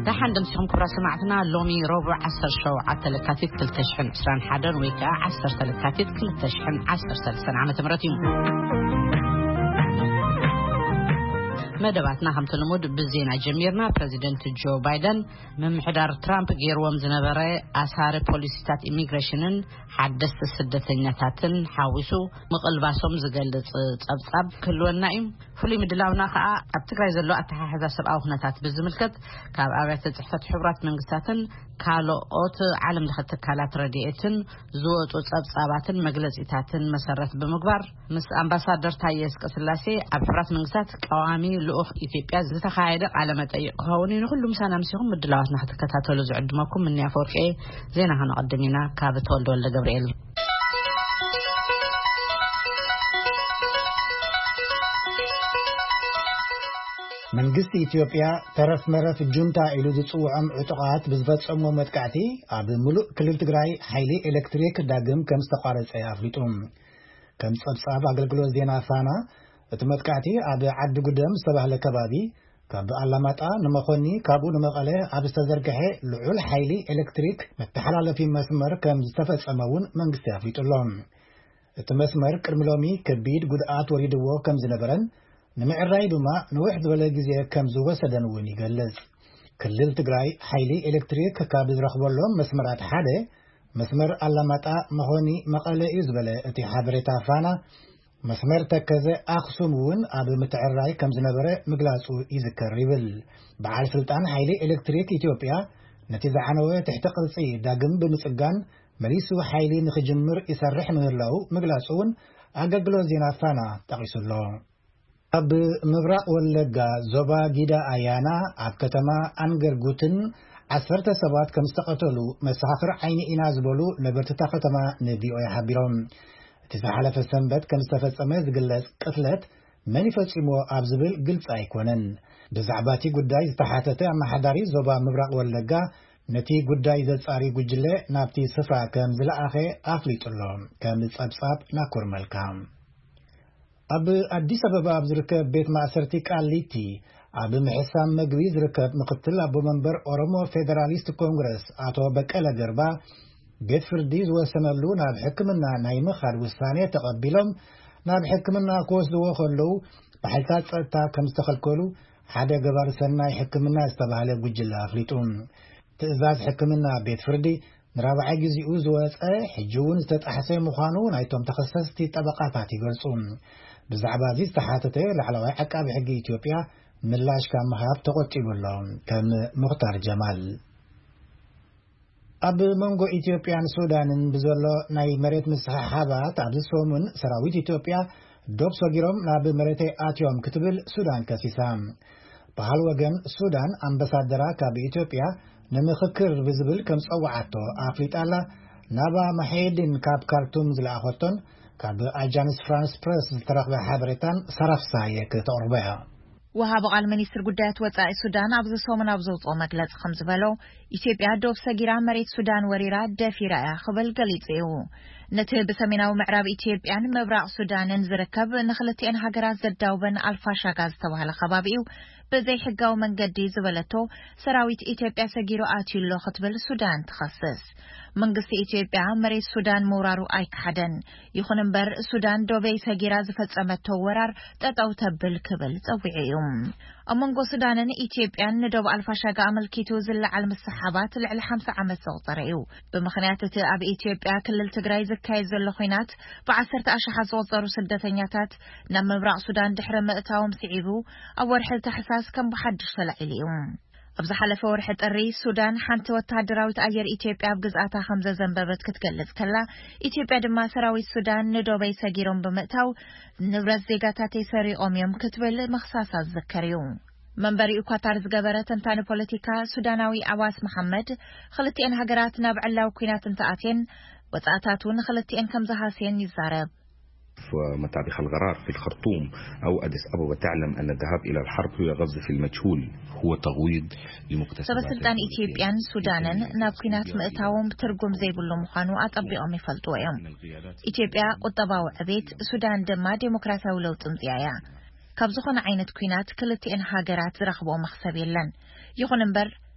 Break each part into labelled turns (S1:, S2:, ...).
S1: تحندم سيهم كبرى سمعتنا لومي ربع 10 شو عتلكاتيت كلتشحن عسران حدن ويكا 10 تلكاتيت كلتشحن 10 سنة عام تمرتين مدباتنا هم تلمود بالزينة جميرنا بريزيدنت جو بايدن من محدار ترامب غيروم زنبرة أسهار بوليسيتات إميغريشنن حدث السدتنياتاتن حاوسو مقلباسهم زغلص صبصب كلو النائم فلي مدلاونا خا ابتكراي زلو اتحاحزا سبعو هنتات بزملكت كاب ابيات صحفت حبرات منغستاتن كالو اوت عالم دخت كالات راديئتن زوطو صبصاباتن مغلصيتاتن مسرت بمغبار مس امباسادر تايس قسلاسي ابفرات منغستات قوامي لوخ ኢትዮጵያ ዝተካሄደ ዓለም ጠይቅ ሆውን ሁሉም ሰላም ሲሆን ምድላዋትና ተከታተሉ ዝዕድማኩም ምን ያፈርቀ ዜና ሀንቀድሚና ካብ ተወልደ ወልደ ገብርኤል
S2: መንግስት ኢትዮጵያ ተረፍ መረፍ ጁንታ ኢሉ ዝጽውዖም ዕጥቃት ብዝፈጸሙ መጥቃዕቲ ኣብ ሙሉእ ክልል ትግራይ ሓይሊ ኤሌክትሪክ ዳግም ከም ዝተቋረጸ ኣፍሊጡ ከም ጸብጻብ ኣገልግሎት ዜና ፋና እትመጥቃዕቲ ኣብ ዓዲ ጉደም ዝተባህለ ከባቢ ካብ ኣላማጣ ንመኾኒ ካብኡ ንመቐለ ኣብ ዝተዘርግሐ ልዑል ሓይሊ ኤሌክትሪክ መተሓላለፊ መስመር ከም ዝተፈጸመውን መንግስቲ ኣፍሊጡሎም እቲ መስመር ቅድሚ ሎሚ ከቢድ ጉድኣት ወሪድዎ ከም ዝነበረን ንምዕራይ ድማ ንውሕ ዝበለ ግዜ ከም ዝወሰደን እውን ይገልጽ ክልል ትግራይ ሓይሊ ኤሌክትሪክ ካብ ዝረኽበሎም መስመራት ሓደ መስመር ኣላማጣ መኾኒ መቐለ እዩ ዝበለ እቲ ሓበሬታ ፋና መስመር ተከዘ ኣክሱም እውን ኣብ ምትዕራይ ከም ዝነበረ ምግላጹ ይዝከር ይብል በዓል ስልጣን ሓይሊ ኤሌክትሪክ ኢትዮጵያ ነቲ ዝዓነወ ትሕቲ ቅርጺ ዳግም ብምጽጋን መሊሱ ሓይሊ ንኽጅምር ይሰርሕ ምህላው ምግላጹን ኣገልግሎት ዜና ፋና ጠቒሱሎ ኣብ ምብራቕ ወለጋ ዞባ ጊዳ ኣያና ኣብ ከተማ አንገርጉትን 10 ሰባት ከም ዝተቐተሉ መሳኽር ዓይኒ ኢና ዝበሉ ነበርትታ ከተማ ንቪኦኤ ሓቢሮም እቲ ዝሓለፈ ሰንበት ከም ዝተፈጸመ ዝግለጽ ቅትለት መን ይፈጺሞ ኣብ ዝብል ግልጽ ኣይኮነን ብዛዕባ እቲ ጉዳይ ዝተሓተተ ኣመሓዳሪ ዞባ ምብራቕ ወለጋ ነቲ ጉዳይ ዘጻሪ ጉጅለ ናብቲ ስፍራ ከም ዝለኣኸ ኣፍሊጡሎ ከም ጸብጻብ ናኩር መልካም ኣብ ኣዲስ ኣበባ ኣብ ዝርከብ ቤት ማእሰርቲ ቃሊቲ ኣብ ምሕሳብ መግቢ ዝርከብ ምክትል ኣቦ መንበር ኦሮሞ ፌደራሊስት ኮንግረስ ኣቶ በቀለ ገርባ ቤት ፍርዲ ዝወሰነሉ ናብ ሕክምና ናይ ምኻድ ውሳኔ ተቐቢሎም ናብ ሕክምና ክወስድዎ ከለዉ ብሓይልታት ጸጥታ ከም ዝተኸልከሉ ሓደ ገባር ሰናይ ሕክምና ዝተባህለ ጉጅለ ኣፍሊጡ ትእዛዝ ሕክምና ቤት ፍርዲ ንራብዓይ ግዚኡ ዝወፀ ሕጂ እውን ዝተጣሕሰ ምዃኑ ናይቶም ተኸሰስቲ ጠበቃታት ይገልጹ ብዛዕባ እዚ ዝተሓተተ ላዕለዋይ ዓቃቢ ሕጊ ኢትዮጵያ ምላሽ ካብ ምሃብ ተቆጢቡሎም ከም ሙኽታር ጀማል ኣብ መንጎ ኢትዮጵያን ሱዳንን ብዘሎ ናይ መሬት ምስሓሓባት ኣብ ዝሰሙን ሰራዊት ኢትዮጵያ ዶብ ሰጊሮም ናብ መሬተይ ኣትዮም ክትብል ሱዳን ከሲሳ ባህል ወገን ሱዳን ኣምባሳደራ ካብ ኢትዮጵያ ንምኽክር ብዝብል ከም ፀዋዓቶ ኣፍሊጣላ ናባ ማሄድን ካብ ካርቱም ዝለኣኸቶን ካብ ኣጃንስ ፍራንስ ፕረስ ዝተረኽበ ሓበሬታን ሰራፍሳየ ከተቕርበያ
S3: وهاب قال منيستر قدات وطاء السودان أبز صومن أبزوط ومجلس خمس بلو إثيوبيا دوب سجيرا مريت السودان وريرا دافيرا خبل قليتيو نتهب سمينا ومعراب إثيوبيا مبرع السودان نزركب نخلتين هجرات زداوبن الفاشا غاز توهلا خبابيو بزي حقاو من قدي زبلتو سراويت إثيوبيا سجيرو آتيلو خطبل السودان تخصص منقص إثيوبيا مريت السودان مورارو آيك حدن يخونن بر السودان دوبي سجيرا زفت أمتو ورار تتاو تبل كبل توعيو أمونغو سودانن إثيوبيا ندوب الفاشا غا ملكيتو زل على الصحابات لعل 5 عمت سوطريو بمخنيات أب إثيوبيا كل التجراي زكاي زل خوينات بعسرت أشحاز وزارو سدتنياتات نم مبرع سودان دحر مأتاوم سعيبو أول حل تحساس كم بحدش فلعليهم أبز حلف ورحة الرئيس السودان حانت وتهدراوي تأير إثيوبيا بجزءاتها 5 زنبابت كتكلف كلا إثيوبيا دما سراوي السودان ندوبي ساقيرون بمأتاو نبرز زيغاتاتي ساري أوميوم كتبل مخصاصة الذكريون منبري إكواتار زقابرة تنتاني بوليتيكا سوداناوي عواس محمد خلتين هجراتنا بعلاو كوينات انتاعتين وتأتاتون خلتين كم زهاسين يزارب
S4: ومتابخ القرار في الخرطوم أو أديس أبابا تعلم أن الذهاب إلى الحرب هو غزو في المجهول هو تغويض لمكتسبات
S3: سلطان إثيوبيان سودانن نابكينات مأتاوم ترجم زي بلو مخانو أطبقهم يفلطوهم إثيوبيا قطباو عبيت سودان دما ديمقراطيا ولو تنزيايا كابزخون عينت كوينات كلتين هاجرات رخبو مخسبيلن يخون انبر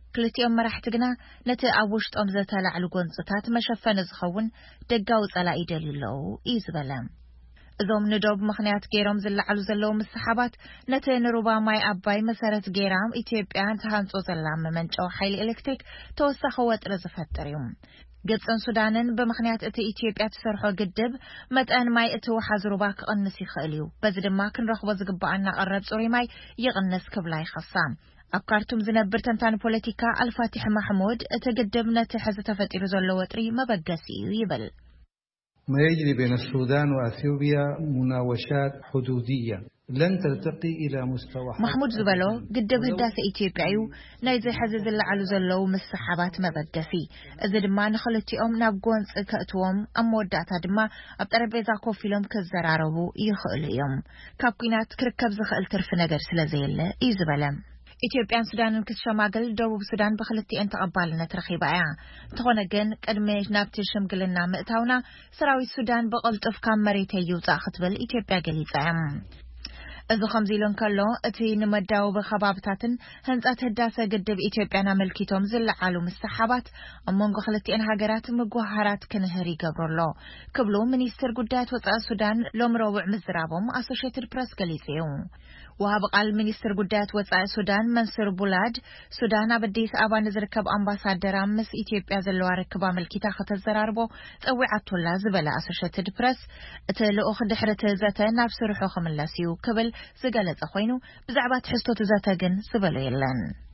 S3: ክልቲኦም መራሕቲ ግና ነቲ ኣብ ውሽጦም ዝተላዕሉ ጎንፅታት መሸፈኒ ዝኸውን ደጋዊ ጸላኢ ይደልዩ እዩ ዝበለ እዞም ንዶብ ምኽንያት ገይሮም ዝለዓሉ ዘለዉ መስሓባት ነቲ ንሩባ ማይ ኣባይ መሰረት ገይራም ኢትዮጵያ ተሃንጾ ዘላ መመንጨዊ ሓይሊ ኤሌክትሪክ ተወሳኺ ወጥሪ ዝፈጥር እዩ ግብፅን ሱዳንን ብምኽንያት እቲ ኢትዮጵያ ትሰርሖ ግድብ መጠን ማይ እቲ ወሓዚ ሩባ ክቕንስ ይኽእል እዩ በዚ ድማ ክንረኽቦ ዝግባአና ቀረብ ጽሩይ ማይ ይቕንስ ክብላ ይኸሳ ኣብ ካርቱም ዝነብር ተንታኒ ፖለቲካ አልፋቲሕ ማሕሙድ እቲ ግድብ ነቲ ሕዚ ተፈጢሩ ዘሎ ወጥሪ መበገሲ እዩ ይብል
S5: ما يجري بين السودان وأثيوبيا مناوشات حدودية لن ترتقي إلى مستوى
S3: محمود زبالو قدب هداس إثيوبيا نايزي حزز اللعالو زلو مسحبات مبقسي إذا دما نخلتي نابقون سكأتوهم أموداتا دما أبتربيزا كوفيلهم كالزراربو يخليهم كابقينات كركب زخل ترف نقر سلازيل إيزبالم ኢትዮጵያን ሱዳንን ክሸማገል ደቡብ ሱዳን በክልቲአን ተቀባልነት ረኺባ እያ ተኾነ ግን ቅድመ ናብቲ ሽምግልና ምእታውና ሰራዊት ሱዳን በቀልጥፍ ካብ መሬት ይውፃእ ክትብል ኢትዮጵያ ገሊጻ እዚ ከምዚ ኢሉን ከሎ እቲ ንመዳው በኸባብታትን ህንጻት ህዳሰ ግድብ ኢትዮጵያና መልኪቶም ዝለዓሉ መስሓባት ኣመንጎ ክልቲአን ሃገራት ምጓሃራት ክንህር ይገብረሎ ክብሉ ሚኒስትር ጉዳያት ወጻኢ ሱዳን ሎም ረቡዕ ምዝራቦም አሶሺየትድ ፕሬስ ገሊጹ وهاب قال منيستر قدات وصاء السودان منصور بولاد سودان بديس ابان زركب امباسادر امس اثيوبيا زلوا ركبا ملكيتا ختزراربو صوعتو لا زبلا اسوشيتد بريس اتلو خدحرت زته ناب سرحو خملاسيو كبل زغلص خوينو بزعبات حستو تزته جن زبلا يلان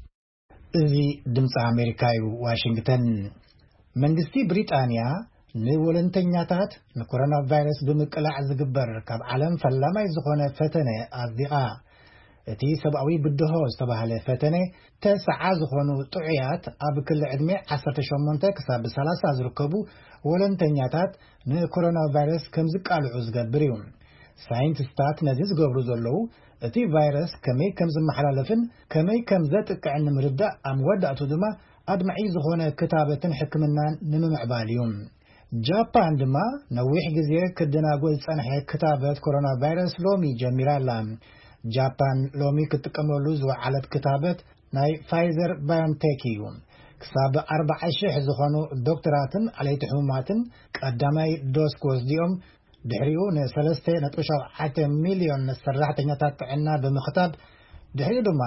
S2: ازي دمص امريكاي واشنطن منغستي بريطانيا ንወለንተኛታት ንኮሮና ቫይረስ ብምቅላዕ ዝግበር ካብ ዓለም ፈላማይ ዝኾነ ፈተነ ኣዝዲቓ እቲ ሰብኣዊ ብድሆ ዝተባህለ ፈተነ ተስዓ ዝኾኑ ጥዑያት ኣብ ክልል ዕድሜ 18 ክሳብ 30 ዝርከቡ ወለንተኛታት ንኮሮና ቫይረስ ከም ዝቃልዑ ዝገብር እዩ ሳይንቲስታት ነዚ ዝገብሩ ዘለዉ እቲ ቫይረስ ከመይ ከም ዝመሓላለፍን ከመይ ከም ዘጥቅዕ ንምርዳእ ኣብ መወዳእቱ ድማ ኣድማዒ ዝኾነ ክታበትን ሕክምናን ንምምዕባል እዩ ጃፓን ድማ ነዊሕ ግዜ ክደናጎል ጸንሐ ክታበት ኮሮና ቫይረስ ሎሚ ጀሚራላ ጃፓን ሎሚ ክትጥቀመሉ ዝወዓለት ክታበት ናይ ፋይዘር ባዮንቴክ እዩ ክሳብ 40,000 ዝኾኑ ዶክተራትን ዓለይቲ ሕሙማትን ቀዳማይ ዶስ ወስዲኦም ድሕሪኡ ነ3.7 ሚልዮን ሰራሕተኛታት ጥዕና ብምኽታብ ድሕሪኡ ድማ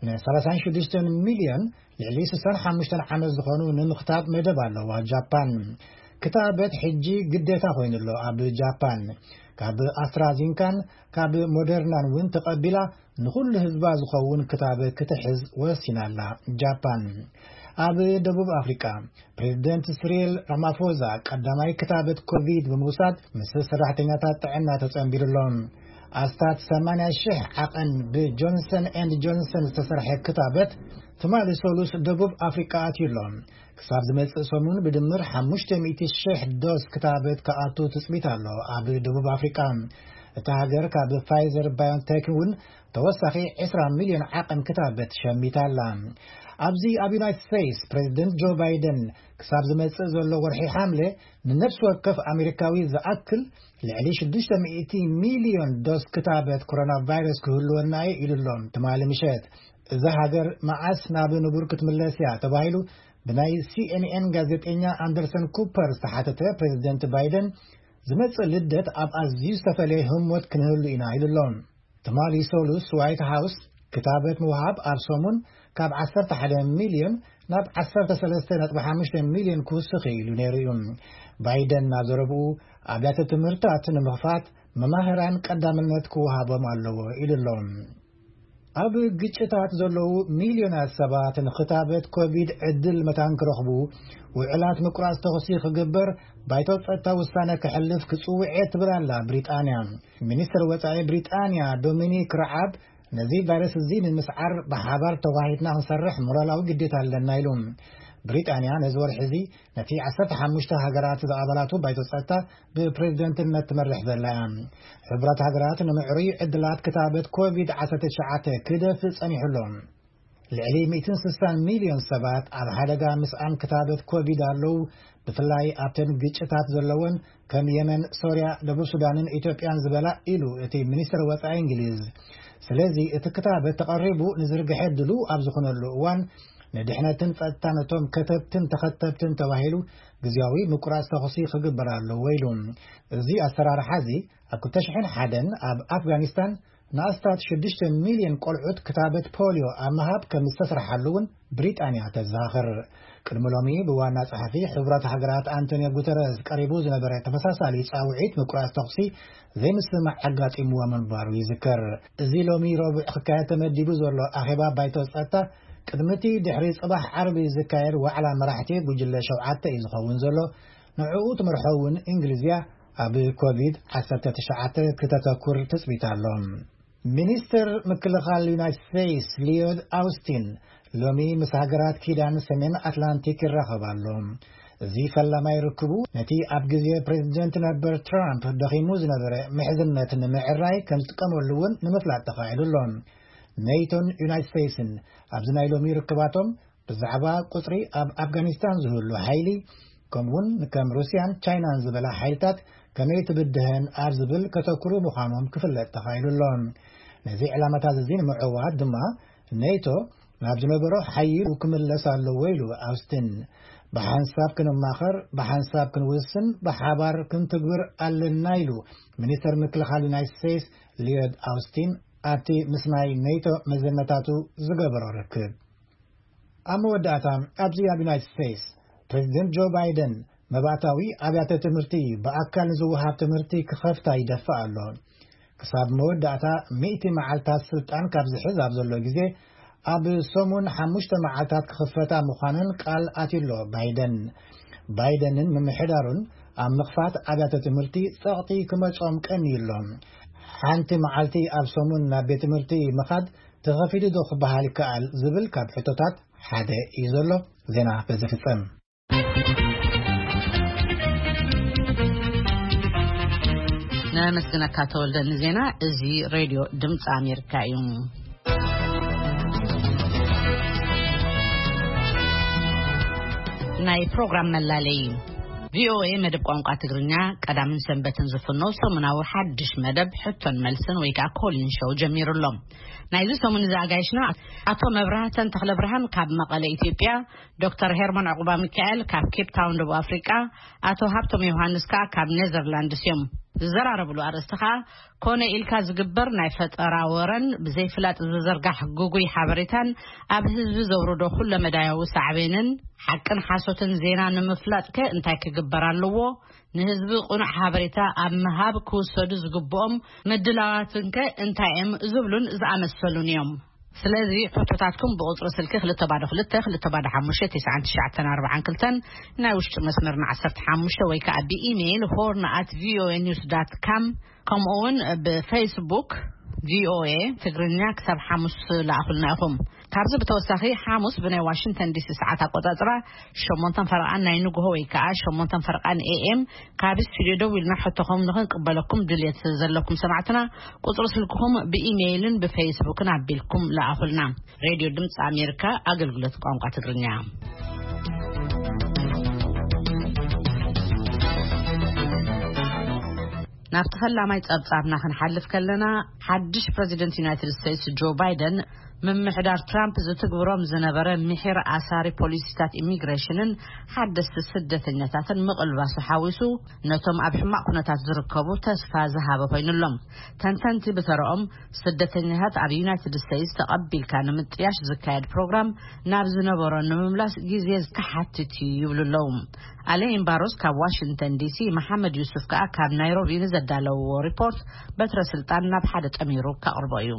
S2: ነ36 ሚልዮን ልዕሊ 65 ዓመት ዝኾኑ ንምኽታብ መደብ ኣለዋ ጃፓን كتابت حجي قديتا خوينلو اب جابان كاب استرازينكان كاب مودرنان وين تقبلا نقول حزبا زخون كتابت كتحز وسينالا جابان اب دبوب افريكا بريزيدنت سيريل رامافوزا قداماي كتابت كوفيد بموساد مس سراحتنياتا طعنا تصنبيرلون استات 80,000 عقن بجونسون اند جونسون تسرح كتابت تمالي سولوس دبوب افريكا اتيلون كساب زمت سومون بدمر 500,000 دوز كتابت كاتو تسميت الله اب دبوب افريكا تهاجر كاب فايزر بايونتك ون توسخي 10 مليون عقن كتابت شميتالا ابزي اب يونايتد ستيتس بريزيدنت جو بايدن كساب زمت زلو ورحي حمله نفس وقف امريكاوي زاكل لعلي 600 مليون دوز كتابت كورونا فيروس كلنا يلون تمال مشات اذا هاجر معاس ناب نبركت ملاسيا تبايلو بناي CNN ጋዜጠኛ አንደርሰን ኩፐር ተሓተተ ፕሬዝዳንት ባይደን ዝመጽ ልደት ኣብ ኣዝዩ ዝተፈለየ ህሞት ክንህሉ ኢና ኢሉሎም ተማሊ ሶሉስ ዋይት ሃውስ ክታበት ምውሃብ ኣብ ሰሙን ካብ 11 ሚልዮን ናብ 13.5 ሚልዮን ክውስኽ ኢሉ ነይሩ እዩ ባይደን ናዘረቡ ኣብያተ ትምህርታት ንምኽፋት መማህራን ቀዳምነት ክወሃቦም ኣለዎ ኢሉሎም ኣብ ግጭታት ዘለዉ ሚልዮናት ሰባት ንኽታበት ኮቪድ ዕድል መታን ክረኽቡ ውዕላት ምቁራጽ ተኸሲ ክግበር ባይቶ ጸጥታ ውሳነ ክሕልፍ ክጽውዕ ትብላላ ብሪጣንያ ሚኒስትር ወጻኢ ብሪጣንያ ዶሚኒክ ረዓብ ነዚ ቫይረስ እዚ ንምስዓር ብሓባር ተዋሂድና ክንሰርሕ ሞራላዊ ግዴታ ኣለና ኢሎም بريطانيا نزور حزي نتي 15 هاجرات زعبالاتو بايتو ጸጥታ ببريزيدنتነት تمرح ዘላም ሕብራት ሃገራት ንምዕሩይ ዕድላት ክታበት ኮቪድ 19 ክደፍ ጸኒሕሎም ልዕሊ 160 ሚልዮን ሰባት ኣብ ሓደጋ ምስኣን ክታበት ኮቪድ ኣለው ብፍላይ ኣብተን ግጭታት ዘለወን ከም የመን ሶሪያ ደቡብ ሱዳንን ኢትዮጵያን ዝበላ ኢሉ እቲ ሚኒስትር ወጻኢ እንግሊዝ ስለዚ እቲ ክታበት ተቀሪቡ ንዝርግሐ ድሉ ኣብ ዝኾነሉ እዋን ንድሕነትን ጸጥታነቶም ከተብትን ተኸተብትን ተባሂሉ ግዝያዊ ምቁራጽ ተኸሲ ክግበር ኣለዎ ኢሉ እዚ ኣሰራርሓ እዚ ኣብ 2001 ኣብ ኣፍጋኒስታን ንኣስታት 6 ሚልዮን ቆልዑት ክታበት ፖሊዮ ኣብ ምሃብ ከም ዝተሰርሓሉውን ብሪጣንያ ተዘኻኽር ቅድሚ ሎሚ ብዋና ጸሓፊ ሕብራት ሃገራት አንቶኒዮ ጉተረስ ቀሪቡ ዝነበረ ተመሳሳሊ ጻውዒት ምቁራጽ ተኸሲ ዘይምስማዕ ኣጋጢምዎ ምንባሩ ይዝከር እዚ ሎሚ ረቡዕ ክካየድ ተመዲቡ ዘሎ ኣኼባ ባይቶ ጸጥታ ቅድሚቲ ድሕሪ ጽባሕ ዓርቢ ዝካየድ ዋዕላ መራሕቲ ጉጅለ 7 እዩ ዝኸውን ዘሎ ንዕኡ ትመርሖውን እንግሊዝያ ኣብ ኮቪድ-19 ክተተኩር ትጽቢት ኣሎ ሚኒስትር ምክልኻል ዩናይትድ ስቴትስ ሊዮድ ኣውስቲን ሎሚ ምስ ሃገራት ኪዳን ሰሜን ኣትላንቲክ ይራኸባሉ እዚ ፈላማይ ርክቡ ነቲ ኣብ ግዜ ፕሬዚደንት ነበር ትራምፕ ደኺሙ ዝነበረ ምሕዝነት ንምዕራይ ከም ዝጥቀመሉውን ንምፍላጥ ተኻኢሉሎም ኔቶን ዩናይትድ ስቴትስን ኣብዚ ናይ ሎሚ ርክባቶም ብዛዕባ ቁጽሪ ኣብ ኣፍጋኒስታን ዝህሉ ሓይሊ ከምውን ከም ሩስያን ቻይናን ዝበላ ሓይልታት ከመይ ትብድህን ኣብ ዝብል ከተኩሩ ምዃኖም ክፍለጥ ተኻኢሉሎም ነዚ ዕላማታት እዚ ንምዕዋት ድማ ኔቶ ናብ ዝነበሮ ሓይሉ ክምለስ ኣለዎ ኢሉ ኣውስቲን ብሓንሳብ ክንማኸር ብሓንሳብ ክንውስን ብሓባር ክንትግብር ኣለና ኢሉ ሚኒስተር ምክልኻል ዩናይትድ ስቴትስ ሊዮድ ኣውስቲን ኣብቲ ምስ ናይ ኔቶ መዘነታቱ ዝገበሮ ርክብ ኣብ መወዳእታ ኣብዚ ኣብ ዩናይትድ ስቴትስ ፕሬዚደንት ጆ ባይደን መባእታዊ ኣብያተ ትምህርቲ ብኣካል ዝወሃብ ትምህርቲ ክኸፍታ ይደፍእ ኣሎ ክሳብ መወዳእታ 100 መዓልታት ስልጣን ካብ ዝሕዝ ኣብ ዘሎ ግዜ ኣብ ሰሙን 5 መዓልታት ክኽፈታ ምዃንን ቃል ኣትሎ ባይደንን ምምሕዳሩን ኣብ ምኽፋት ኣብያተ ትምህርቲ ጸቕጢ ክመጾም ቀኒዩሎም ሓንቲ መዓልቲ ኣብ ሰሙን ናብ ቤት ትምህርቲ ምኻድ ተኸፊሉ ዶ ክበሃል ይከኣል ዝብል ካብ ሕቶታት ሓደ እዩ ዘሎ ዜና በዝፍጸም
S1: ነመስግነካ ተወልደ ዜና እዚ ሬድዮ ድምጽ ኣሜሪካ እዩ ናይ ፕሮግራም መላለይ VOA መደብ ቋንቋ ትግርኛ ቀዳምን ሰንበትን ዝፍኖ ሰሙናዊ ሓድሽ መደብ ሕቶን መልስን ወይ ከዓ ኮሊን ሾው ጀሚሩሎም ናይዚ ሰሙን ዘአጋይሽና አቶ መብራህተን ተክለ ብርሃን ካብ መቀለ ኢትዮጵያ ዶክተር ሄርማን ዕቁባ ሚካኤል ካብ ኬፕ ታውን ደቡብ አፍሪካ አቶ ሀብቶም ዮሐንስ ካብ ኔዘርላንድስ እዮም ዝዘራረብሉ አርእስትኻ ኮነ ኢልካ ዝግበር ናይ ፈጠራ ወረን ብዘይፍላጥ ዝዘርጋሕ ጉጉይ ሓበሬታን ኣብ ህዝቢ ዘውርዶ ኩሉ መዳያዊ ሳዕቤንን ሓቅን ሓሶትን ዜና ንምፍላጥ እንታይ ክግበር ኣለዎ ንህዝቢ ቁኑዕ ሓበሬታ ኣብ መሃብ ክውሰዱ ዝግብኦም ምድላዋትን እንታይም ዝብሉን ዝኣመሰሉን እዮም ስለዚ ፎቶታትኩም በቁጥር ስልክ 222-255-9942 ናይ ውሽጢ መስመርና 15 ወይ ከዓ በኢሜይል horn@voanews.com ከምኡውን በፌስቡክ VOA ትግርኛ ክሳብ ሓሙስ ላኣኹልና ኢኹም ካብዚ ብተወሳኺ ሓሙስ ብናይ ዋሽንግተን ዲሲ ሰዓት ኣቆጻጽራ 8 ፈረቓን ናይ ንግሆ ወይ ከዓ 8 ፈረቓን AM ካብ ስቱድዮ ደው ኢልና ሕቶኹም ንኽንቅበለኩም ድሌት ዘለኩም ሰማዕትና ቁጽሪ ስልክኩም በኢሜይልን በፌስቡክን ኣቢልኩም ላኣኹልና ሬድዮ ድምጽ ኣሜሪካ ኣገልግሎት ቋንቋ ትግርኛ ናብቲ ፈላማይ ጸብጻብና ክንሓልፍ ከለና ሓድሽ ፕሬዚደንት ዩናይትድ ስቴትስ ጆ ባይደን ምምሕዳር ትራምፕ ዝትግብሮም ዝነበረ ምሕር ኣሳሪ ፖሊሲታት ኢሚግሬሽንን ሓደስቲ ስደተኛታትን ምቕልባሱ ሓዊሱ ነቶም ኣብ ሕማቕ ኩነታት ዝርከቡ ተስፋ ዝሃበ ኮይኑሎም ተንተንቲ ብተረኦም ስደተኛታት ኣብ ዩናይትድ ስቴትስ ተቐቢልካ ንምጥያሽ ዝካየድ ፕሮግራም ናብ ዝነበሮ ንምምላስ ግዜ ዝከሓትት ይብሉለው አሌን ባሮስ ካብ ዋሽንግተን ዲሲ መሐመድ ዩሱፍ ካብ ናይሮቢ ዘዳለው ሪፖርት በትረ ስልጣን ናብ ሓደ ጠሚሩ ካቅርቦ እዩ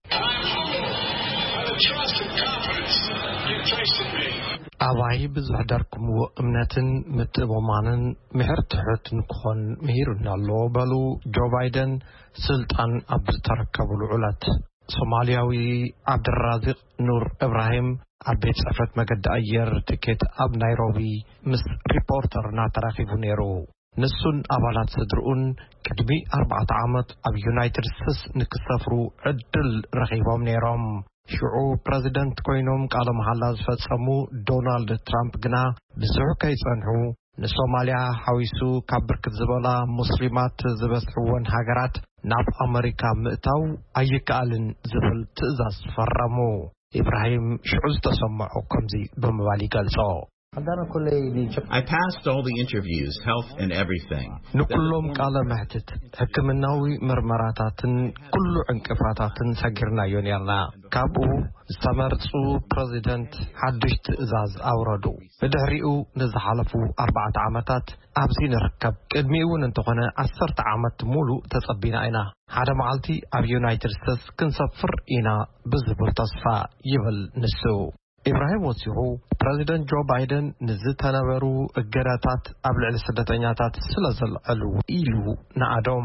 S6: ኣባይ ብዙሕ ዳርኩምዎ እምነትን ምትእምማንን ምሕርትሕትን ክኾን ምሂሩና ኣሎ በሉ ጆ ባይደን ስልጣን ኣብ ዝተረከቡሉ ዕለት ሶማሊያዊ ዓብድራዚቅ ኑር እብራሂም ኣብ ቤት ጽሕፈት መገዲ ኣየር ትኬት ኣብ ናይሮቢ ምስ ሪፖርተርና ተራኺቡ ነይሩ ንሱን ኣባላት ስድርኡን ቅድሚ 4 ዓመት ኣብ ዩናይትድ ስቴትስ ንክሰፍሩ ዕድል ረኺቦም ነይሮም ሽዑ ፕሬዚደንት ኮይኖም ቃለ መሓላ ዝፈጸሙ ዶናልድ ትራምፕ ግና ብዙሕ ከይጸንሑ ንሶማሊያ ሓዊሱ ካብ ብርክት ዝበላ ሙስሊማት ዝበዝሕወን ሃገራት ናብ ኣሜሪካ ምእታው ኣይከኣልን ዝብል ትእዛዝ ፈረሙ ኢብራሂም ሽዑዝ ተሰምዖ ከምዚ በመባል ይገልጾ
S7: I passed all the interviews, health and everything.
S6: ንኩሎም ቃለ መሕትት ሕክምናዊ ምርመራታትን ኩሉ ዕንቅፋታትን ሰጊርናዮ ነርና ካብኡ ዝተመርጹ ፕሬዚደንት ሓድሽ ትእዛዝ አውረዱ ብድሕሪኡ ንዝሓለፉ 4 ዓመታት ኣብዚ ንርከብ ቅድሚውን እንተኾነ 10 ዓመት ሙሉ ተጸቢና ኢና ሓደ መዓልቲ ኣብ ዩናይትድ ስቴትስ ክንሰፍር ኢና ብዝብል ተስፋ ይብል ንሱ ኢብራሂም ወሲሁ ፕሬዚደንት ጆ ባይደን ንዝተነበሩ እገዳታት ኣብ ልዕሊ ስደተኛታት ስለዘልዕሉ ኢሉ ንኣዶም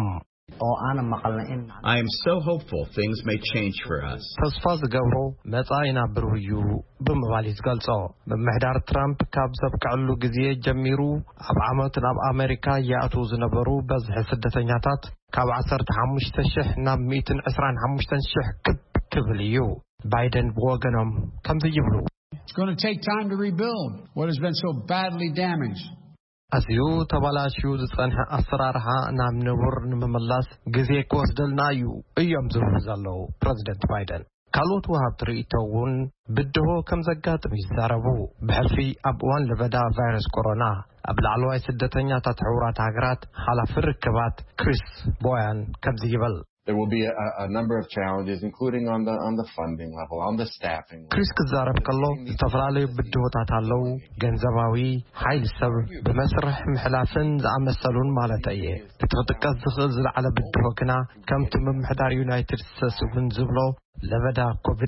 S7: I am so hopeful things may change for us.
S6: ተስፋ ዝገብሮ መጻኢና ብሩህዩ ብምባል ይገልጾ መምሕዳር ትራምፕ ካብ ዘብቅዕሉ ግዜ ጀሚሩ ኣብ ዓመት ናብ ኣሜሪካ ያእቱ ዝነበሩ በዝሒ ስደተኛታት ካብ 15,000 ናብ 125,000 ክብል እዩ ባይደን ብወገኖም ከምዚ ይብሉ
S8: It's going to take time to rebuild what has been so badly damaged.
S6: ኣዝዩ ተበላሽዩ ዝጸንሐ ኣሰራርሓ ናብ ንቡር ንምምላስ ግዜ ክወስደልና እዩ እዮም ዝብሉ ዘለዉ ፕሬዚደንት ባይደን ካልኦት ወሃብቲ ርእይቶ እውን ብድሆ ከም ዘጋጥም ይዛረቡ ብሕልፊ ኣብ እዋን ለበዳ ቫይረስ ኮሮና ኣብ ላዕለዋይ ስደተኛታት ሕቡራት ሃገራት ሓላፊ ርክባት ክሪስ ቦያን ከምዚ ይብል
S9: There will be a number of challenges, including on the funding level, on the staffing level.
S6: ክሪስ ክዛረብ ከሎ ዝተፈላለዩ ብድሆታት ኣለው ገንዘባዊ ሓይል ሰብ ብመስርሕ ምሕላፍን ዝኣመሰሉን ማለት እየ ክትጥቀስ ዝኽእል ዝለዓለ ብድሆ ግና ከምቲ ምምሕዳር ዩናይትድ ስቴትስ እውን ዝብሎ ለበዳ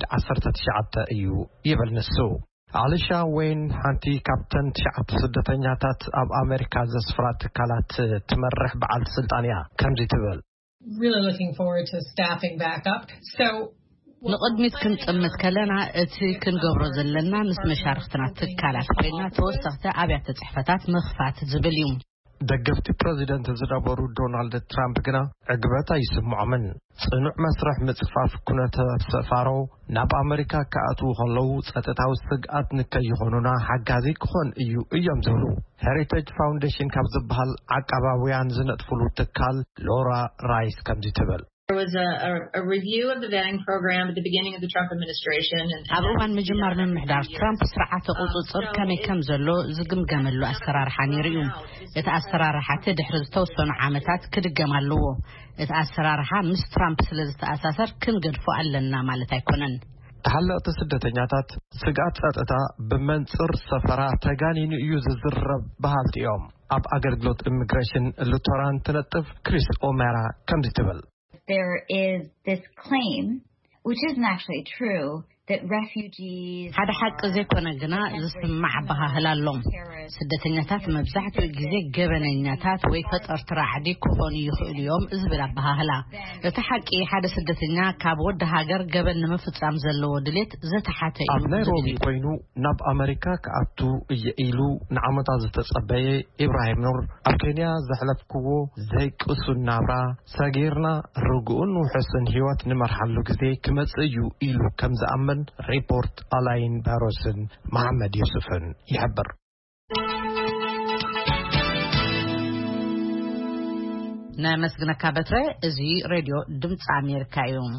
S6: ኮቪድ-19 እዩ ይብል ንሱ አሊሻ ወይን ሓንቲ ካፕተን 9 ስደተኛታት ኣብ አሜሪካ ዘስፍራ ትካላት ትመርሕ በዓል ስልጣን እያ ከምዚ ትብል
S10: Really looking forward to staffing back up. So
S1: ንቅድሚት ክንጥምት ከለና እቲ ክንገብሮ ዘለና ምስ መሻርክትና ትካላት ኮይና ተወሰኽተ ኣብያተ ጽሕፈታት መኽፋት ዝብል እዩ
S6: ደገፍቲ ፕሬዚደንት ዝነበሩ ዶናልድ ትራምፕ ግና ዕግበት አይስምዖምን ጽኑዕ መስርሕ ምጽፋፍ ኩነተ ሰፋሮ ናብ አሜሪካ ከኣቱ ከለው ጸጥታው ስግኣት ንከይኾኑና ሓጋዚ ክኾን እዩ እዮም ዝብሉ ሄሪቴጅ ፋውንዴሽን ካብ ዝበሃል ዓቀባውያን ዝነጥፍሉ ትካል ሎራ ራይስ ከምዚ ትብል
S10: There was a review of the vetting program at the beginning of the Trump administration and
S1: አብዋን መጀመር ምሕዳር ትራምፕ ስርዓተ ቁጥጥር ከመይ ዘሎ ዝግምገመሉ አሰራርሓ ነይሩ እቲ አሰራርሓ ድሕሪ ዝተወሰኑ ዓመታት ክድገማለዎ እቲ አሰራርሓ ምስ ትራምፕ ስለዝተኣሳሰር ክንገድፎ ኣለና ማለት ኣይኮነን
S6: ተሐለቅቲ ስደተኛታት ስጋት ጸጥታ በመንጽር ሰፈራ ተጋኒኑ እዩ ዝዝረብ ባህልቲኦም ኣብ አገልግሎት ኢሚግሬሽን ሉተራን ተነጥፍ ክሪስ ኦሜራ ከምዚ ትብል
S11: There is this claim, which isn't actually true, that refugees
S1: ሓደ ሓቂ ዘይኮነ ግና ዝስማዕ ባህል ኣሎም ስደተኛታት መብዛሕትኡ ግዜ ገበነኛታት ወይ ፈጠርቲ ራዕዲ ክኾኑ ይኽእሉ እዮም ዝብል ኣባህላ እቲ ሓቂ ሓደ ስደተኛ ካብ ወደ ሃገር ገበን ንምፍጻም ዘለዎ ድሌት ዘተሓተ እዩ
S6: ኣብ ናይሮቢ ኮይኑ ናብ አሜሪካ ከኣቱ እየኢሉ ንዓመታት ዝተጸበየ ኢብራሂም ኑር ኣብ ኬንያ ዘሕለፍክዎ ዘይቅሱ ናብራ ሰጊርና ርጉኡን ውሕስን ህይወት ንመርሓሉ ግዜ ክመጽእ እዩ ኢሉ ከም ዝኣምን ريبورت ألاين باروسن محمد يوسفن يحبر
S1: نامسغنا كابتري ازي راديو دمص امريكا يوم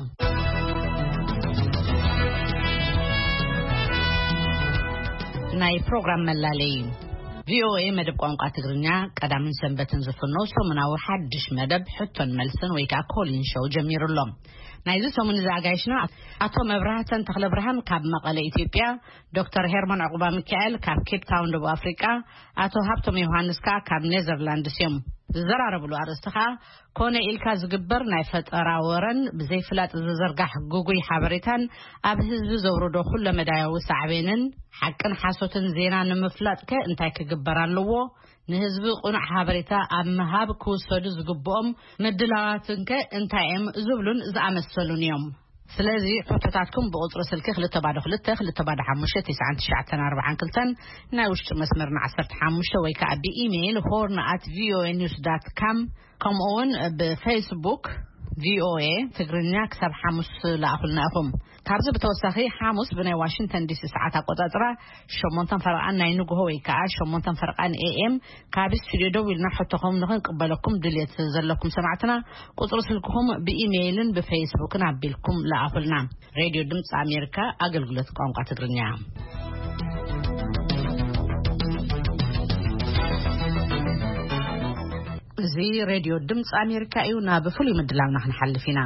S1: ناي بروجرام ملالي VOA مدب ቋንቋ ትግርኛ ቀዳምን ሰንበትን ዝፍነው ሰሙናዊ ሓድሽ መደብ ሕቶን መልስን ወይ ከዓ ኮሊን ሾው ጀሚሩሎም ናይዚ ሰሙን ዛጋይሽና አቶ መብራህተን ተክለብርሃን ካብ መቀለ ኢትዮጵያ ዶክተር ሄርማን ዕቁባ ሚካኤል ካብ ኬፕ ታውን ደቡብ አፍሪካ አቶ ሀብቶም ዮሐንስካ ካብ ኔዘርላንድስ እዮም ዝዘራረብሉ አርስኻ ኮነ ኢልካ ዝግበር ናይ ፈጠራ ወረን ብዘይፍላጥ ዝዘርጋሕ ጉጉይ ሓበሬታን ኣብ ህዝቢ ዘውርዶ ኩሉ መዳያዊ ሳዕቤንን ሓቅን ሓሶትን ዜና ንምፍላጥ እንታይ ክግበር ኣለዎ ንህዝቢ ቁኑዕ ሓበሬታ ኣብ መሃብ ክውሰዱ ዝግብኦም መድላዋትን እንታይም ዝብሉን ዝኣመሰሉን እዮም ስለዚ ፎቶታትኩም በቁጥር ስልክ 222 ናይ ውሽጢ መስመርና 15 ወይ ከዓ በኢሜይል horn@voanews.com ከምኡውን በፌስቡክ VOA ትግርኛ ክሳብ ሓሙስ ላኣኹልናኹም ካብዚ ብተወሳኺ ሓሙስ ብናይ ዋሽንግተን ዲሲ ሰዓት ኣቆጻጽራ 8 ፈርቓን ናይ ንግሆ ወይ ከዓ 8 ፈርቓን AM ካብ ስቱድዮ ደው ኢልና ሕቶኹም ንኽንቅበለኩም ድሌት ዘለኩም ሰማዕትና ቁጽሪ ስልክኹም ብኢሜይልን ብፌስቡክን ኣቢልኩም ላኣኹልና ሬድዮ ድምፂ ኣሜሪካ ኣገልግሎት ቋንቋ ትግርኛ زي راديو دمص أمريكا يونا بفلي مدلعنا حنحلفنا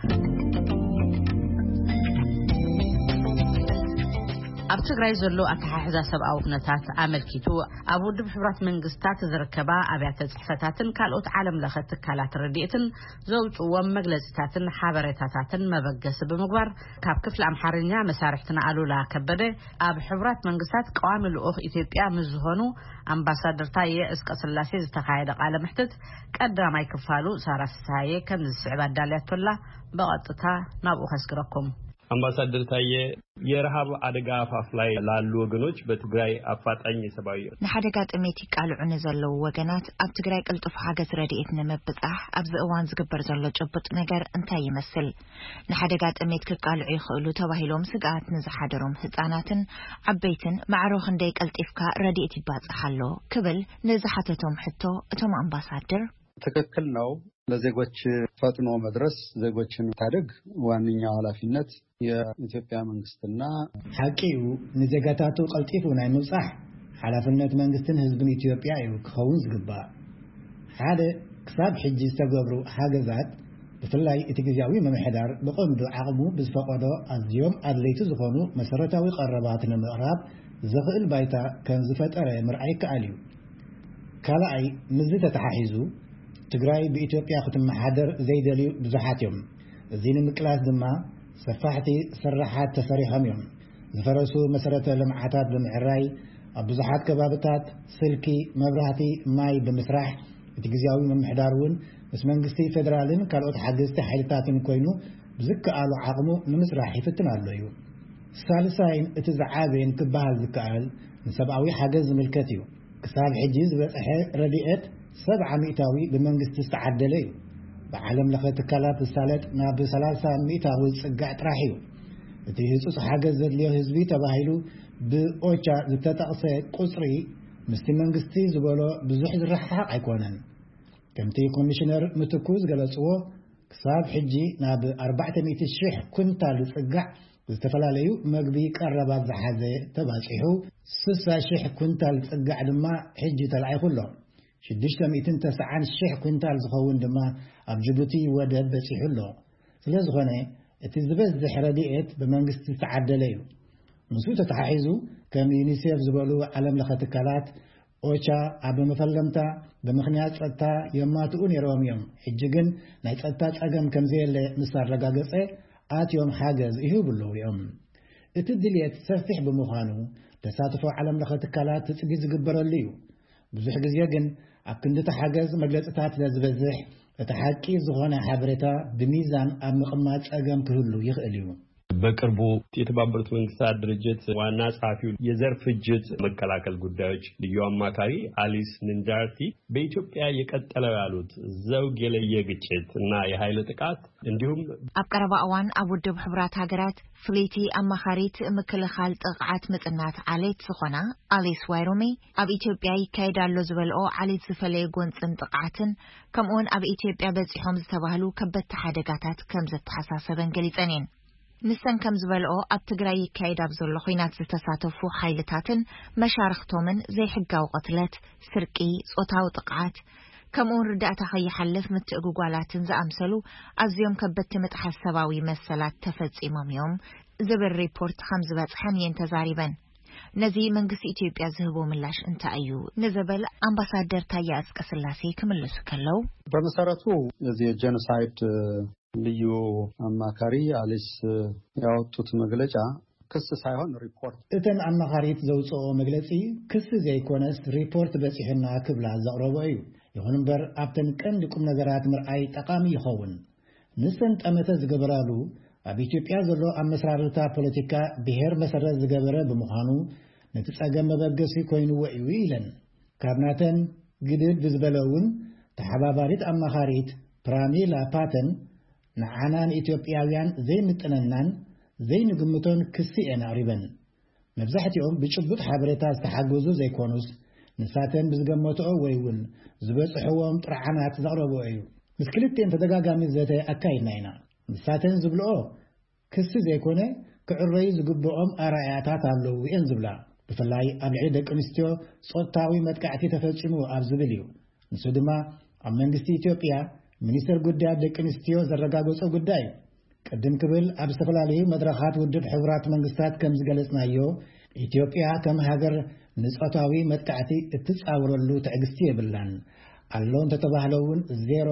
S1: ኣብ ትግራይ ዘሎ ኣተሓሕዛ ሰብኣዊ ኩነታት ኣመልኪቱ ኣብ ውድብ ሕብራት መንግስታት ዝርከባ ኣብያተ ጽሕፈታትን ካልኦት ዓለም ለኸ ትካላት ረድኤትን ዘውፅዎም መግለጽታትን ሓበሬታታትን መበገስ ብምግባር ካብ ክፍሊ ኣምሓርኛ መሳርሕትና ኣሉላ ከበደ ኣብ ሕብራት መንግስታት ቀዋሚ ልኡኽ ኢትዮጵያ ምዝሆኑ ኣምባሳደር ታየ እስቀስላሴ ዝተኻየደ ቃለ መሕትት ቀዳማይ ክፋሉ ሳራ ፍስሓየ ከም ዝስዕብ ኣዳልያቶላ በቐጥታ ናብኡ ከስግረኩም
S12: አምባሳደር ታየ የረሃብ አደጋ አፋፍ ላይ ላሉ ወገኖች በትግራይ አፋጣኝ የሰብአዊ
S3: ንሓደጋ ጥሜት ይቃልዑን ዘለው ወገናት ኣብ ትግራይ ቅልጡፍ ሓገዝ ረድኤት ንምብጻሕ ኣብዚ እዋን ዝግበር ዘሎ ጭቡጥ ነገር እንታይ ይመስል ንሓደጋ ጥሜት ክቃልዑ ይኽእሉ ተባሂሎም ስጋት ንዝሓደሮም ህፃናትን ዓበይትን ማዕሮኽ እንደይ ቀልጢፍካ ረድኤት ይባጽሓሎ ክብል ንዝሓተቶም ሕቶ እቶም አምባሳደር
S13: ትክክል ነው ለዜጎች ፈጥኖ መድረስ ዜጎችን ታደግ ዋንኛው ኃላፊነት የኢትዮጵያ መንግስትና
S2: ሐቂው ንዜጋታቱ ቀልጢፉ ናይ ምብጻሕ ኃላፊነት መንግስትን ህዝብን ኢትዮጵያ እዩ ክኸውን ዝግባ ሓደ ክሳብ ሕጂ ዝተገብሩ ሓገዛት ብፍላይ እቲ ጊዜያዊ መምሕዳር ብቆንዱ ዓቕሙ ብዝፈቀዶ ኣዝዮም ኣድለይቲ ዝኾኑ መሰረታዊ ቀረባት ንምቕራብ ዝኽእል ባይታ ከም ዝፈጠረ ምርኣይ ከኣል እዩ ካልኣይ ምዝ ተተሓሒዙ ትግራይ በኢትዮጵያ ክትመሓደር ዘይደልዩ ብዙሓት እዮም እዚ ንምቅላስ ድማ ሰፋሕቲ ስራሓት ተሰሪሖም እዮም ዝፈረሱ መሰረተ ልምዓታት ብምዕራይ ኣብ ብዙሓት ከባቢታት ስልኪ መብራህቲ ማይ ብምስራሕ እቲ ጊዜያዊ መምሕዳር እውን ምስ መንግስቲ ፌደራልን ካልኦት ሓገዝቲ ሓይልታትን ኮይኑ ብዝከኣሉ ዓቕሙ ንምስራሕ ይፍትን ኣሎ እዩ ሳልሳይን እቲ ዝዓበየን ክበሃል ዝከኣል ንሰብኣዊ ሓገዝ ዝምልከት እዩ ክሳብ ሕጂ ዝበፅሐ ረድኤት 700 በመንግስት ተዓደለ እዩ በዓለም ለኸ ትካላት ተሳለጥ ናብ 30 ጽጋዕ ጥራሕ እዩ እቲ ህጹጽ ሓገዝ ዘድልዮ ህዝቢ ተባሂሉ ብኦቻ ዝተጠቕሰ ቁጽሪ ምስቲ መንግስቲ ዝበሎ ብዙሕ ዝረሓቕ ኣይኮነን ከምቲ ኮሚሽነር ምትኩ ዝገለጽዎ ክሳብ ሕጂ ናብ 400,000 ኩንታል ጽጋዕ ዝተፈላለዩ መግቢ ቀረባት ዝሓዘ ተባጽሑ 60,000 ኩንታል ጽጋዕ ድማ ሕጂ ተላዒኹሎ 690,000 ኩንታል ዝኸውን ድማ ኣብ ጅቡቲ ወደብ በፂሑሎ ስለዝኾነ እቲ ዝበዝሕ ረድኤት ብመንግስቲ ተዓደለ እዩ ንሱ ተተሓሒዙ ከም ዩኒሴፍ ዝበሉ ዓለም ለኸ ትካላት ኦቻ ኣብ መፈለምታ ብምኽንያት ጸጥታ የማትኡ ነይሮም እዮም ሕጂ ግን ናይ ጸጥታ ጸገም ከም ዘየለ ምስ ኣረጋገጸ ኣትዮም ሓገዝ ይህብሉ እዮም እቲ ድልየት ሰፊሕ ብምዃኑ ተሳትፎ ዓለም ለኸ ትካላት ትጽጊ ዝግበረሉ እዩ ብዙሕ ግዜ ግን ኣብ ክንዲ ተሓገዝ መግለጽታት ለዝበዝሕ እቲ ሓቂ ዝኾነ ሓበሬታ ብሚዛን ኣብ ምቕማጥ ጸገም ክህሉ ይኽእል እዩ
S12: በቅርቡ የተባበሩት መንግስታት ድርጅት ዋና ጸሐፊው የዘር ፍጅት መከላከል ጉዳዮች ልዩ አማካሪ አሊስ ንንጃርቲ በኢትዮጵያ የቀጠለው ያሉት ዘውግ የለየ ግጭት እና የኃይል ጥቃት እንዲሁም
S3: አቀረባ አዋን ኣብ ውድብ ሕብራት ሀገራት ፍሊቲ አማካሪት ምክልኻል ጥቃት ምጥናት ዓሌት ዝኾና አሊስ ዋይሮሚ ኣብ ኢትዮጵያ ይካየዳሎ ዝበልኦ ዓሌት ዝፈለየ ጎንፅን ጥቃትን ከምኡን ኣብ ኢትዮጵያ በፂሖም ዝተባህሉ ከበድቲ ሓደጋታት ከም ዘተሓሳሰበን ገሊፀን ንሰን ከም ዝበልኦ ኣብ ትግራይ ይካየድ ኣብ ዘሎ ኹናት ዝተሳተፉ ሓይልታትን መሻርክቶምን ዘይሕጋዊ ቅትለት ስርቂ ጾታዊ ጥቃት ከምኡን ርዳእታ ከይሓልፍ ምትእጉጓላትን ዝኣምሰሉ ኣዝዮም ከበድቲ ምጥሓስ ሰብኣዊ መሰላት ተፈጺሞም እዮም ዝብል ሪፖርት ከም ዝበፅሐን ተዛሪበን ነዚ መንግስቲ ኢትዮጵያ ዝህቦ ምላሽ እንታይ እዩ ንዘበል አምባሳደር ታየ አስቀስላሴ ክምልሱ ከለው
S13: በመሰረቱ እዚ ጄኖሳይድ ልዩ አማካሪ አሊስ ያወጡት መግለጫ ክስ ሳይሆን ሪፖርት
S2: እተን አማካሪት ዘውጽኦ መግለጺ ክስ ዘይኮነስ ሪፖርት በጽሕና ክብላ ዘቅረበ እዩ ይሁን እምበር ኣብተን ቀንዲ ቁም ነገራት ምርኣይ ጠቃሚ ይኸውን ንሰን ጠመተ ዝገበራሉ ኣብ ኢትዮጵያ ዘሎ ኣመሰራርታ ፖለቲካ ብሄር መሰረት ዝገበረ ብምዃኑ ነቲ ጸገም መበገሲ ኮይኑዎ እዩ ኢለን ካብናተን ግድብ ብዝበለውን ተሓባባሪት ኣማኻሪት ፕራሚላ ፓተን ንዓናን ኢትዮጵያውያን ዘይምጥነናን ዘይንግምቶን ክሲኤን ኣቅሪበን መብዛሕትኦም ብጭቡጥ ሓበሬታ ዝተሓገዙ ዘይኮኑስ ንሳተን ብዝገመትኦ ወይ እውን ዝበፅሕዎም ጥርዓናት ዘቕረብኦ እዩ ምስ ክልቴን ተደጋጋሚ ዘተ ኣካይድና ኢና ንሳተን ዝብልኦ ክሲ ዘይኮነ ክዕረዩ ዝግብኦም ኣርኣያታት ኣለዉ እየን ዝብላ ብፍላይ ኣብ ልዕሊ ደቂ ኣንስትዮ ጾታዊ መጥቃዕቲ ተፈጺሙ ኣብ ዝብል እዩ ንሱ ድማ ኣብ መንግስቲ ኢትዮጵያ ሚኒስትር ጉዳያት ደቂ ኣንስትዮ ዘረጋገፀ ጉዳይ ቅድም ክብል ኣብ ዝተፈላለዩ መድረኻት ውድብ ሕብራት መንግስታት ከም ዝገለጽናዮ ኢትዮጵያ ከም ሃገር ንጾታዊ መጥቃዕቲ እትጻወረሉ ትዕግስቲ የብላን ኣሎን ተተባህለውን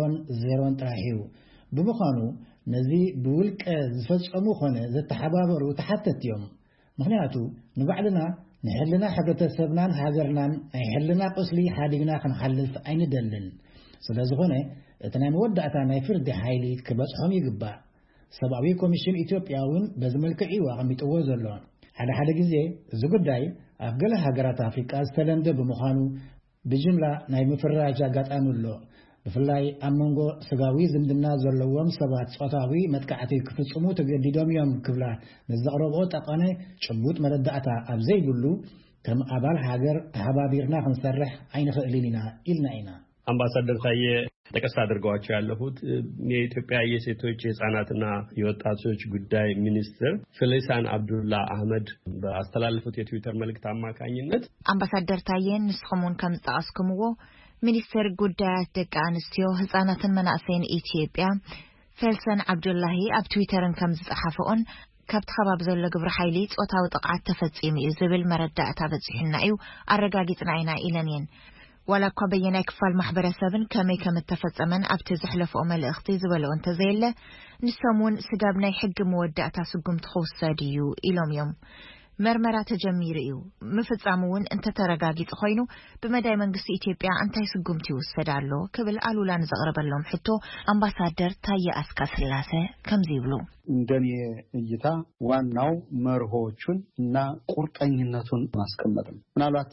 S2: 0 ጥራሕ እዩ ብምዃኑ ነዚ ብውልቀ ዝፈጸሙ ኾነ ዘተሓባበሩ ተሓተት እዮም ምክንያቱ ንባዕልና ንሕልና ሕብረተሰብናን ሃገርናን ናይ ሕልና ቁስሊ ሓዲግና ክንሓልፍ ኣይንደልን ስለዝኾነ እቲ ናይ መወዳእታ ናይ ፍርዲ ሓይሊ ክበጽሖም ይግባእ ሰብኣዊ ኮሚሽን ኢትዮጵያውን በዚ መልክዕ እዩ ኣቐሚጥዎ ዘሎ ሓደ ግዜ እዚ ጉዳይ ኣብ ገለ ሃገራት ኣፍሪቃ ዝተለምደ ብምዃኑ ብጅምላ ናይ ምፍራጅ ኣጋጣሚ ኣሎ ብፍላይ ኣብ መንጎ ስጋዊ ዝምድና ዘለዎም ሰባት ጾታዊ መጥቃዕቲ ክፍጽሙ ተገዲዶም እዮም ክብላ ንዘቕረብኦ ጠቐነ ጭቡጥ መረዳእታ ኣብ ዘይብሉ ከም ኣባል ሃገር ተሓባቢርና ክንሰርሕ ኣይንኽእልን ኢልና ኢና
S12: አምባሳደር ታዬ ጠቀስ አድርገዋቸው ያለፉት የኢትዮጵያ የሴቶች የህፃናትና የወጣቶች ጉዳይ ሚኒስትር ፍሌሳን አብዱላ አህመድ በአስተላለፉት የትዊተር መልእክት አማካኝነት
S3: አምባሳደር ታዬን ንስኹሙን ከምጣስኩምዎ ሚኒስትር ጉዳያት ደቂ አንስትዮ ህፃናትን መናእሰይን ኢትዮጵያ ፈልሰን አብዱላሂ ኣብ ትዊተርን ከም ዝጻሓፈውን ካብቲ ከባቢ ዘሎ ግብረ ሓይሊ ጾታዊ ጥቃት ተፈጺሙ እዩ ዝብል መረዳእታ በጽሕና እዩ ኣረጋጊጽና ኢና ኢለንየን ولا كوبينا كفال محبرسبن كمي كمتفصمن ابت زحلفو ملእኽቲ ዝበለው እንተዘይለ ንሰሙን ስጋብናይ ሕግ መወዳእታ ስጉምት ተኸውሰድዩ ኢሎም እዮም መርመራ ተጀሚሩ እዩ ምፍጻሙውን እንተ ተረጋጊጽ ኮይኑ በመዳይ መንግስቲ ኢትዮጵያ እንታይ ስጉምት ይወሰዳሎ ክብል አሉላን ዘቅረበሎም ሕቶ አምባሳደር ታዬ አስካስላሴ ከምዚ ይብሉ
S13: እንደኔ እይታ ዋናው መርሆቹን እና ቁርጠኝነቱን ማስቀመጥ ምናልባት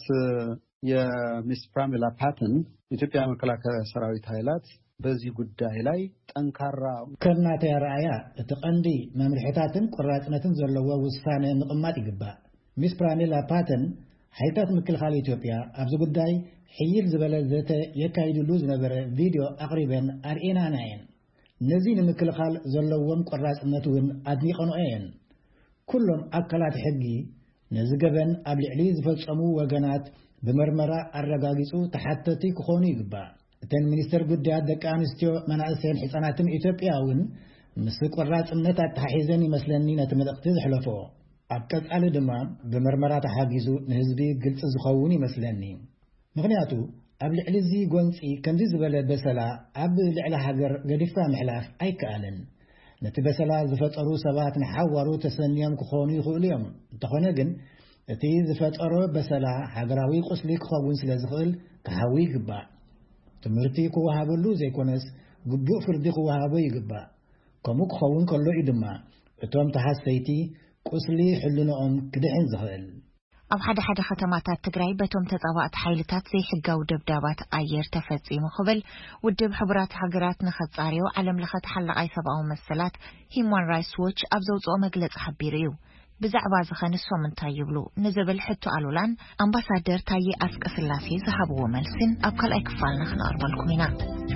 S13: የሚስ ፕራሚላ ፓተን ኢትዮጵያ መከላከያ ሰራዊት ኃይላት በዚህ ጉዳይ ላይ ጠንካራ ከናተ ያራያ ተቀንዲ መምርሕታትን ቁራጽነትን ዘለዎ ውሳኔ ምቅማጥ ይግባእ ሚስ ፕራሚላ ፓተን ኃይላት ምክልኻል ኢትዮጵያ ኣብዚ ጉዳይ ሕይል ዝበለ ዘተ የካይድሉ ዝነበረ ቪድዮ አቅሪበን አርኤናናየን ነዚ ንምክልኻል ዘለዎም ቁራጽነቱን አድኒቀኖየን ኩሎም አካላት ሕጊ ነዝገበን ኣብ ልዕሊ ዝፈጸሙ ወገናት በመርመራ አረጋግጹ ተሐተቲ ክኾኑ ይግባእ እተን ሚኒስትር ጉዳያት ደቂ አንስትዮ መናእሰይን ህፃናትን ኢትዮጵያውን ምስ ቁራጽነት አተሓሒዘን ይመስለኒ ነቲ መልእኽቲ ዝሕለፎ ኣብ ቀጻሊ ድማ በመርመራ ተሓጊዙ ንህዝቢ ግልጽ ዝኸውን ይመስለኒ ምክንያቱ ኣብ ልዕሊ እዚ ጎንፂ ከምዚ ዝበለ በሰላ ኣብ ልዕሊ ሃገር ገዲፋ ምሕላፍ ኣይከኣልን ነቲ በሰላ ዝፈጠሩ ሰባት ንሓዋሩ ተሰንዮም ክኾኑ ይኽእሉ እዮም እንተኾነ ግን እቲ ዝፈጠሮ በሰላ ሃገራዊ ቁስሊ ክኸውን ስለዝኽእል ክሃዊ ይግባእ ትምህርቲ ክወሃበሉ ዘይኮነስ ግቡእ ፍርዲ ክወሃቦ ይግባእ ከምኡ ክኸውን ከሎ እዩ ድማ እቶም ተሃሰይቲ ቁስሊ ሕልንኦም ክድሕን ዝኽእል
S3: ኣብ ሓደ ከተማታት ትግራይ በቶም ተጻዋዕቲ ሓይልታት ዘይሕጋዊ ደብዳባት ኣየር ተፈጺሙ ክብል ውድብ ሕቡራት ሃገራት ንኸጻርዮ ዓለም ለኸ ተሓላቓይ ሰብኣዊ መሰላት ሂውማን ራይትስ ዎች ኣብ ዘውፅኦ መግለጺ ሓቢሩ እዩ ብዛዕባ ዝኸንሶም እንታይ ይብሉ ንዝብል ሕቶ ኣሉላን አምባሳደር ታዬ አስቀስላሴ ዝሃብዎ መልስን ኣብ ካልኣይ ክፋልና ክነቕርበልኩም ኢና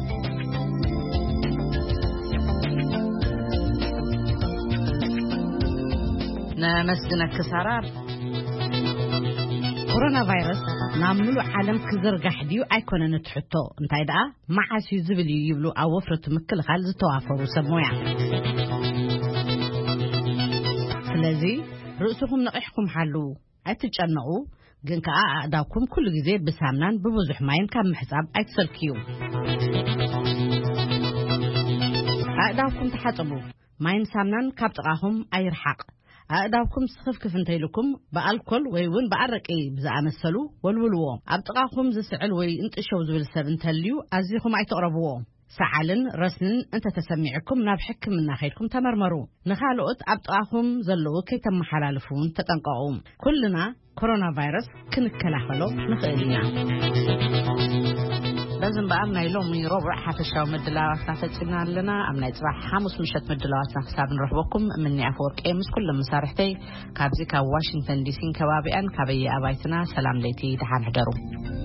S1: نمسجنك كسرار كورونا فيروس نعملو عالم كزرقح ديو ايكونا نتحطو انتاي دا معاسي زبلي يبلو او وفرة مكل خالز توافرو سمويا ስለዚህ ርእስኩም ነቅሕኩም ሓሉ ኣይትጨነቁ ግን ከዓ ኣእዳውኩም ኩሉ ግዜ ብሳምናን ብብዙሕ ማይን ካብ ምሕጻብ ኣይትሰልክዩ ኣእዳውኩም ተሓጽቡ ማይን ሳምናን ካብ ጥቃኹም ኣይርሓቅ ኣእዳውኩም ስኽፍክፍ እንተይልኩም በኣልኮል ወይ እውን በኣረቂ ብዝኣመሰሉ ወልውልዎ ኣብ ጥቃኹም ዝስዕል ወይ እንጥሸው ዝብል ሰብ እንተልዩ ኣዚኹም ኣይተቕረብዎ سعالن رسن انت تسمعكم ناب حكمنا خيركم تمرمروا نخالقت ابطاهم زلو كي تم حلالفون تتنقعوم كلنا كورونا فيروس كنكلاخلو نخيلنا لازم بقى نايلوم ربع حفشاو مدلاواتنا فاتنا لنا أمنا يتبع حامس مشت مدلاواتنا حساب نرحبكم مني أفورك إيمس كل مسارحتي كابزيكا واشنطن دي سين كوابئا كابي أبايتنا سلام ليتي دحان حدرو